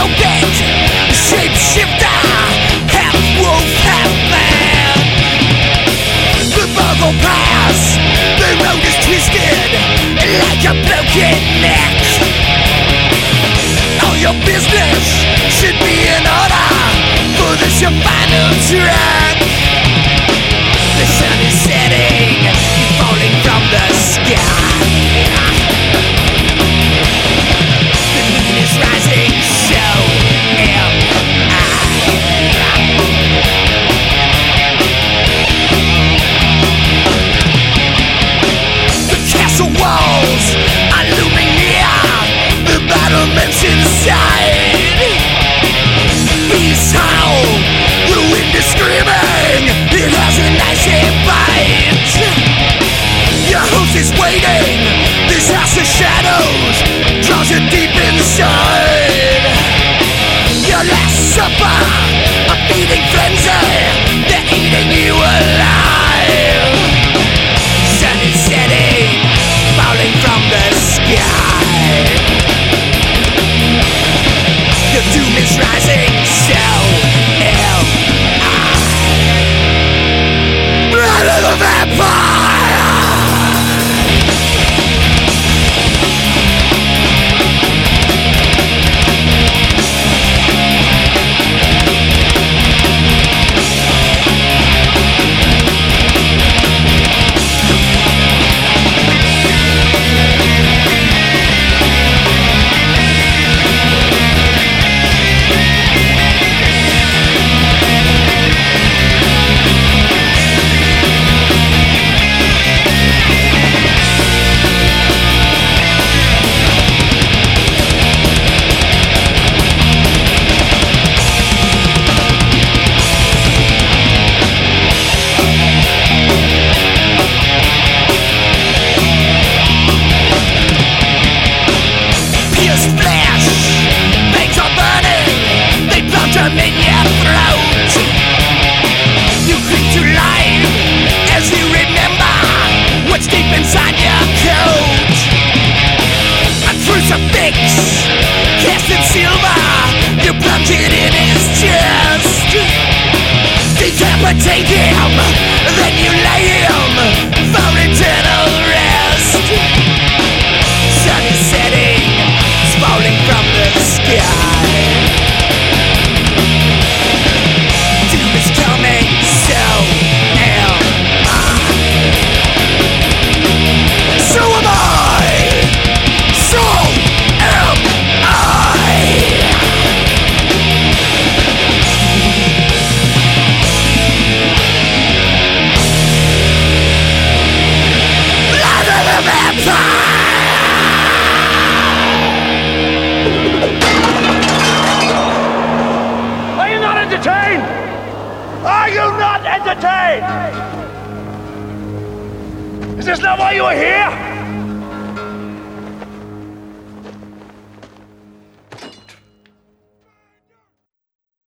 bent, shapeshifter, half wolf, half man. The Virgo pass, the road is twisted like a broken neck. All your business should be in order for this your final track. The sun is setting, you're falling from the sky. The moon is rising, so am I. The castle walls are looming near, the battlements inside. Beast howl, the wind is screaming, it has a icy bite. Your host is waiting, this house of shadows draws you deep inside. Your last supper, a feeding frenzy, they're eating you alive. Sun is setting, falling from the sky. Your doom is rising, so am I. Blood of the vampire! Cast in silver, you plunge it in his chest. Decapitate him, then you lay him for eternal rest. Sun is setting, it's falling from the sky. Doom is coming, so am I. So am I. So am I. Blood of the vampire! Are you not entertained? Are you not entertained? Is this not why you are here?